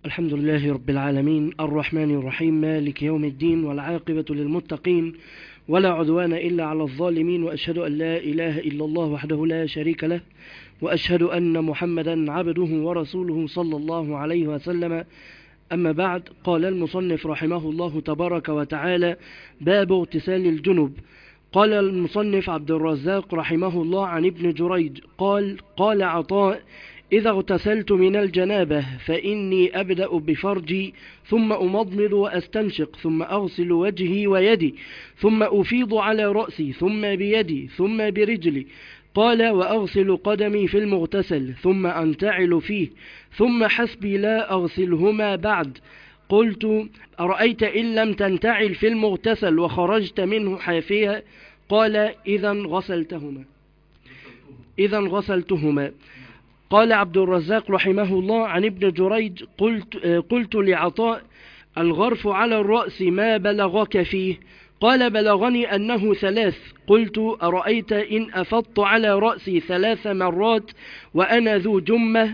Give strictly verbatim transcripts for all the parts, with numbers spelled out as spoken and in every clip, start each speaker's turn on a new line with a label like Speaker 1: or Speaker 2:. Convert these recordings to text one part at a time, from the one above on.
Speaker 1: الحمد لله رب العالمين الرحمن الرحيم مالك يوم الدين والعاقبة للمتقين ولا عدوان إلا على الظالمين، وأشهد أن لا إله إلا الله وحده لا شريك له، وأشهد أن محمدا عبده ورسوله صلى الله عليه وسلم. أما بعد، قال المصنف رحمه الله تبارك وتعالى: باب اغتسال الجنب. قال المصنف عبد الرزاق رحمه الله عن ابن جريج قال: قال عطاء: إذا اغتسلت من الجنابة فإني أبدأ بفرجي، ثم أمضمض وأستنشق، ثم أغسل وجهي ويدي، ثم أفيض على رأسي، ثم بيدي، ثم برجلي. قال: وأغسل قدمي في المغتسل، ثم أنتعل فيه، ثم حسبي لا أغسلهما بعد. قلت: أرأيت إن لم تنتعل في المغتسل وخرجت منه حافيا؟ قال: إذا غسلتهما إذا غسلتهما. قال عبد الرزاق رحمه الله عن ابن جريج: قلت, قلت لعطاء: الغرف على الرأس ما بلغك فيه؟ قال: بلغني أنه ثلاث. قلت: أرأيت إن أفضت على رأسي ثلاث مرات وأنا ذو جمة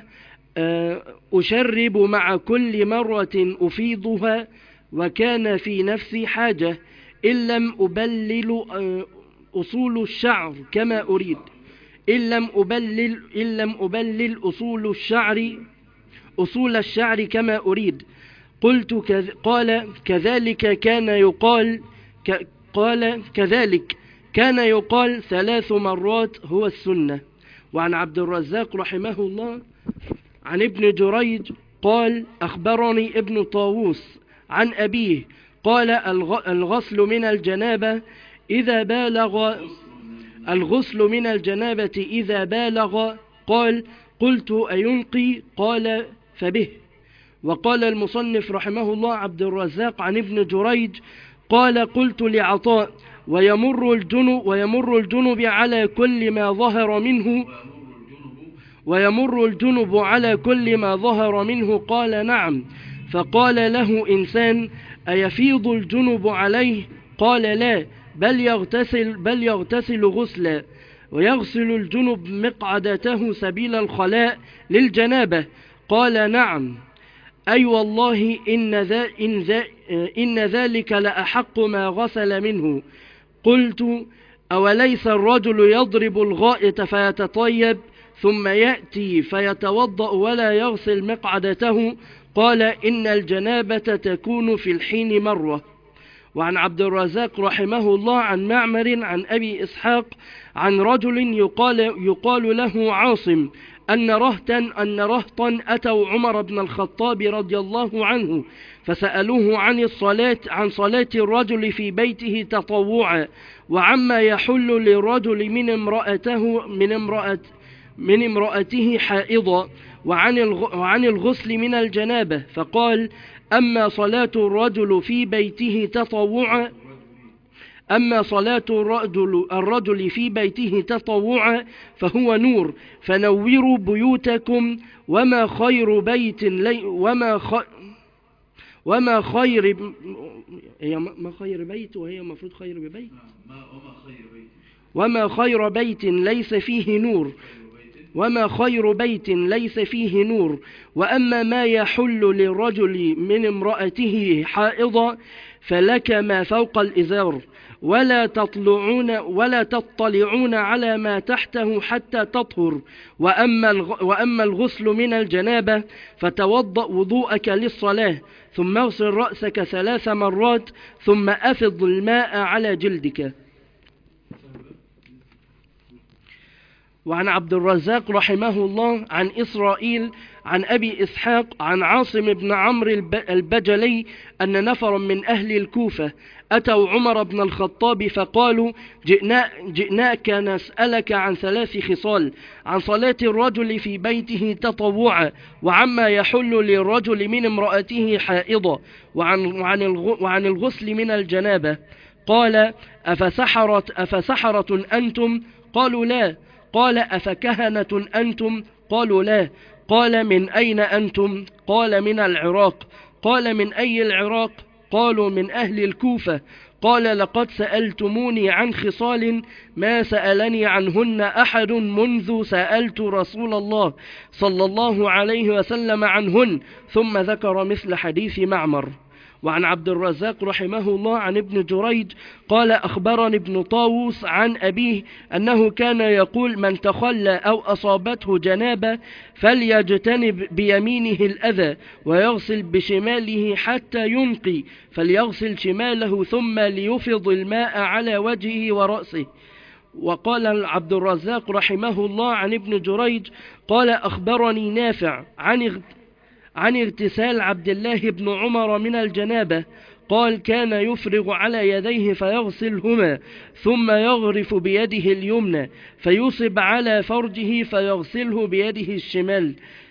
Speaker 1: أشرب مع كل مرة أفيضها، وكان في نفسي حاجة، إن لم أبلل أصول الشعر كما أريد إن لم أبلل إن لم أبلل أصول الشعر أصول الشعر كما أريد. قلت: كذ... قال: كذلك كان يقال ك... قال: كذلك كان يقال ثلاث مرات هو السنة. وعن عبد الرزاق رحمه الله عن ابن جريج قال: أخبرني ابن طاووس عن أبيه قال: الغ... الغسل من الجنابة إذا بالغ الغسل من الجنابة إذا بالغ. قال: قلت: أينقي؟ قال: فبه. وقال المصنف رحمه الله عبد الرزاق عن ابن جريج قال: قلت لعطاء: ويمر الجنب ويمر الجنب على كل ما ظهر منه ويمر الجنب على كل ما ظهر منه؟ قال: نعم. فقال له إنسان: أيفيض الجنب عليه؟ قال: لا، بل يغتسل بل يغتسل غسلا، ويغسل الجنب مقعدته سبيل الخلاء للجنابة. قال: نعم. أي والله إن, ذا إن, ذا إن ذلك لأحق ما غسل منه. قلت: أوليس الرجل يضرب الغائط فيتطيب ثم يأتي فيتوضأ ولا يغسل مقعدته؟ قال: إن الجنابة تكون في الحين مرة. وعن عبد الرزاق رحمه الله عن معمر عن أبي إسحاق عن رجل يقال, يقال له عاصم أن رهطا أن رهطا أتوا عمر بن الخطاب رضي الله عنه فسألوه عن الصلاة عن صلاة الرجل في بيته تطوعا، وعما يحل للرجل من امرأته من امرأة من امرأته حائضا، وعن وعن الغسل من الجنابة. فقال: أما صلاة الرجل في بيته تطوعا أما صلاة الرجل, الرجل في بيته تطوعا فهو نور، فنوروا بيوتكم، وما خير بيت لي وما خ... وما خير هي ما خير بيت وهي المفروض خير ببيت وما خير بيت ليس فيه نور وما خير بيت ليس فيه نور. وأما ما يحل للرجل من امرأته حائضا فلك ما فوق الإزار، ولا تطلعون ولا تطلعون على ما تحته حتى تطهر. وأما وأما الغسل من الجنابة فتوضأ وضوءك للصلاة، ثم اغسل رأسك ثلاث مرات، ثم أفض الماء على جلدك. وعن عبد الرزاق رحمه الله عن إسرائيل عن أبي إسحاق عن عاصم بن عمرو البجلي أن نفر من أهل الكوفة أتوا عمر بن الخطاب فقالوا: جئنا جئناك نسألك عن ثلاث خصال: عن صلاة الرجل في بيته تطوعا، وعما يحل للرجل من امرأته حائضة، وعن, وعن, وعن الغسل من الجنابة. قال: أفسحرة, أفسحرة أنتم؟ قالوا: لا. قال: أفكهنة أنتم؟ قالوا: لا. قال: من أين أنتم؟ قال: من العراق. قال: من أي العراق؟ قالوا من أهل الكوفة. قال لقد سألتموني عن خصال ما سألني عنهن أحد منذ سألت رسول الله صلى الله عليه وسلم عنهن. ثم ذكر مثل حديث معمر. وعن عبد الرزاق رحمه الله عن ابن جريج قال أخبرني ابن طاووس عن أبيه أنه كان يقول من تخلى أو أصابته جنابة فليجتنب بيمينه الأذى ويغسل بشماله حتى ينقي، فليغسل شماله ثم ليفض الماء على وجهه ورأسه. وقال عبد الرزاق رحمه الله عن ابن جريج قال أخبرني نافع عن عن اغتسال عبد الله بن عمر من الجنابة قال كان يفرغ على يديه فيغسلهما ثم يغرف بيده اليمنى فيصب على فرجه فيغسله بيده الشمال،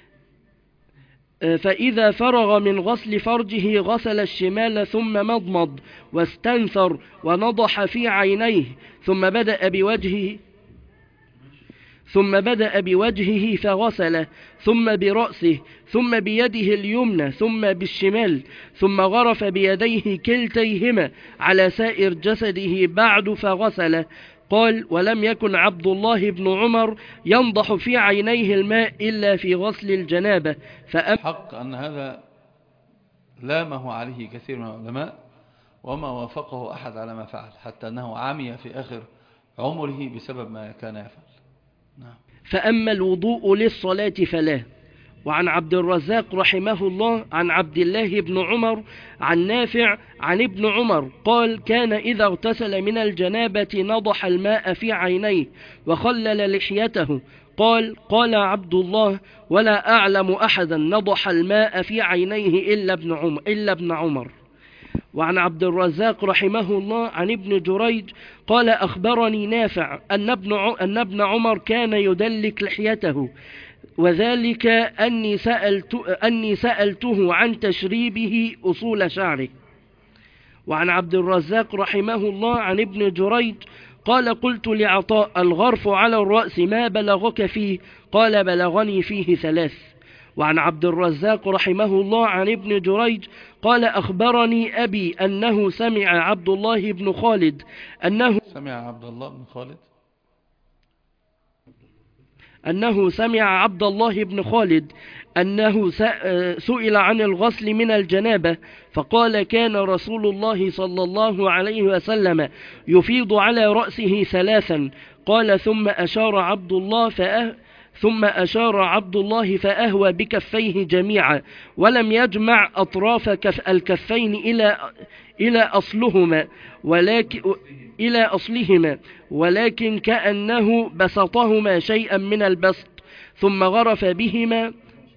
Speaker 1: فإذا فرغ من غسل فرجه غسل الشمال ثم مضمض واستنثر ونضح في عينيه ثم بدأ بوجهه ثم بدأ بوجهه فغسله ثم برأسه ثم بيده اليمنى ثم بالشمال ثم غرف بيديه كلتيهما على سائر جسده بعد فغسله. قال ولم يكن عبد الله بن عمر ينضح في عينيه الماء إلا في غسل الجنابة.
Speaker 2: حق أن هذا لامه عليه كثير من العلماء وما وافقه أحد على ما فعل، حتى أنه عمي في آخر عمره بسبب ما كان يفعل. نعم.
Speaker 1: فأما الوضوء للصلاة فلا. وعن عبد الرزاق رحمه الله عن عبد الله بن عمر عن نافع عن ابن عمر قال كان إذا اغتسل من الجنابة نضح الماء في عينيه وخلل لحيته. قال قال عبد الله ولا أعلم أحدا نضح الماء في عينيه إلا ابن عمر, إلا ابن عمر. وعن عبد الرزاق رحمه الله عن ابن جريج قال أخبرني نافع أن ابن, أن ابن عمر كان يدلك لحيته وذلك أني, سألت أني سألته عن تشريبه أصول شعره. وعن عبد الرزاق رحمه الله عن ابن جريج قال قلت لعطاء الغرف على الرأس ما بلغك فيه؟ قال بلغني فيه ثلاث. وعن عبد الرزاق رحمه الله عن ابن جريج قال أخبرني أبي أنه سمع عبد الله بن خالد أنه
Speaker 2: سمع عبد الله بن خالد
Speaker 1: أنه سمع عبد الله بن خالد أنه سئل عن الغسل من الجنابة فقال كان رسول الله صلى الله عليه وسلم يفيض على رأسه ثلاثا. قال ثم أشار عبد الله فأه ثم أشار عبد الله فأهوى بكفيه جميعا ولم يجمع أطراف كف الكفين إلى إلى أصلهما ولكن إلى أصلهما ولكن كأنه بسطهما شيئا من البسط ثم غرف بهما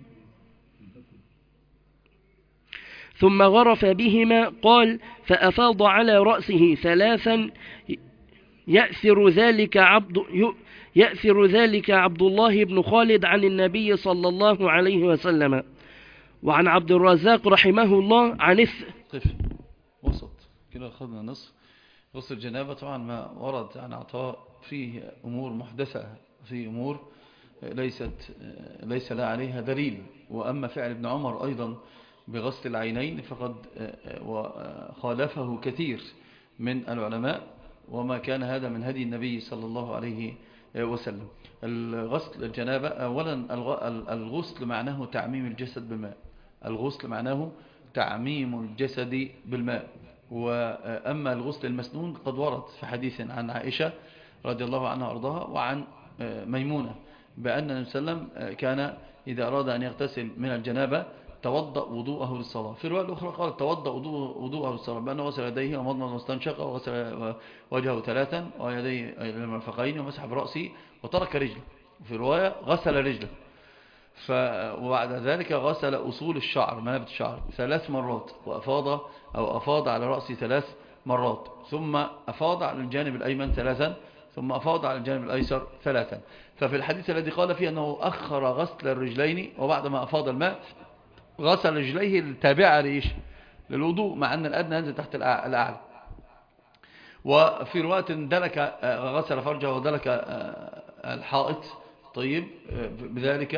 Speaker 1: ثم غرف بهما قال فأفاض على رأسه ثلاثا يأثر ذلك عبد يأثر ذلك عبد الله بن خالد عن النبي صلى الله عليه وسلم. وعن عبد الرزاق رحمه الله عن
Speaker 2: قف وسط كده أخذنا نصف غسل الجنابة. طبعا ما ورد عن عطاء فيه أمور محدثة، فيه أمور ليست ليس لا عليها دليل. وأما فعل ابن عمر أيضا بغسل العينين فقد خالفه كثير من العلماء وما كان هذا من هدي النبي صلى الله عليه وسلم. الغسل الجنابة أولا الغسل معناه تعميم الجسد بالماء، الغسل معناه تعميم الجسد بالماء. وأما الغسل المسنون قد ورد في حديث عن عائشة رضي الله عنها وأرضاها وعن ميمونة بأن النبي صلى الله عليه وسلم كان إذا أراد أن يغتسل من الجنابة توضأ وضوءه للصلاة. في الرواية الأخرى قال توضأ وضوءه للصلاة بأنه غسل يديه ومضمض واستنشق وغسل وجهه ثلاثا ويديه المرفقين ومسح برأسه وترك رجله. في رواية غسل رجله وبعد ذلك غسل أصول الشعر منابت الشعر ثلاث مرات وأفاض أو أفاض على رأسه ثلاث مرات ثم أفاض على الجانب الأيمن ثلاثا ثم أفاض على الجانب الأيسر ثلاثا. ففي الحديث الذي قال فيه أنه أخر غسل الرجلين وبعدما أفاض الماء غسل رجليه التابعة لإيش؟ للوضوء، مع أن الأدنى ينزل تحت الأعلى. وفي رواية دلك غسل فرجه ودلك الحائط طيب بذلك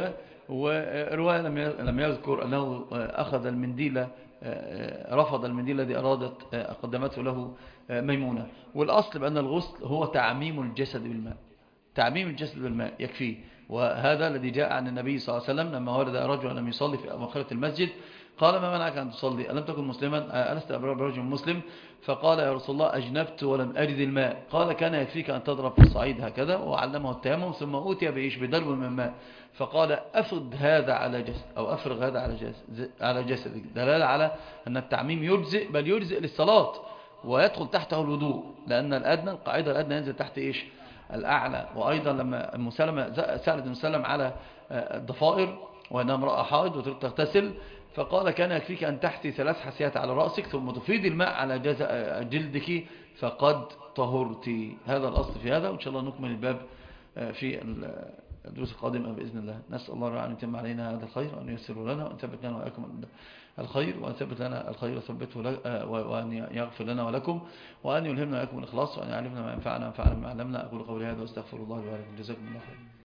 Speaker 2: ورواية لم يذكر أنه أخذ المنديل، رفض المنديل الذي أرادت قدمته له ميمونة. والأصل بأن الغسل هو تعميم الجسد بالماء، تعميم الجسد بالماء يكفيه. وهذا الذي جاء عن النبي صلى الله عليه وسلم لما ورد رجل لم يصلي في مؤخرة المسجد قال ما منعك أن تصلي؟ ألم تكن مسلما؟ ألست برجل مسلم؟ فقال يا رسول الله أجنبت ولم أجد الماء. قال كان يكفيك أن تضرب في الصعيد هكذا، وعلمه التيمم ثم أوتي بإيش؟ بضرب من ماء. فقال أفرض هذا على جسد أو أفرغ هذا على جسد على جسدك، دلالة على أن التعميم يجزئ، بل يجزئ للصلاة ويدخل تحته الوضوء، لأن الأدنى القاعدة الأدنى ينزل تحت إيش؟ الأعلى. وأيضا لما المسلمة سألت المسلم على الضفائر وأنها امرأة حائض وتريد تغتسل، فقال كان يكفيك أن تحتي ثلاث حسيات على رأسك ثم تفيد الماء على جلدك فقد طهرتي. هذا الأصل في هذا، وإن شاء الله نكمل الباب في الدروس القادمة بإذن الله. نسأل الله أن يتم علينا هذا الخير وأن ييسر لنا وأن يثبت لنا وإياكم الخير، وأن يثبت لنا الخير وثبته وأن يغفر لنا ولكم، وأن يلهمنا وإياكم الإخلاص، وأن يعلمنا ما ينفعنا وينفعنا ما علمنا. أقول قولي هذا واستغفر الله لي ولكم. جزاكم الله خير.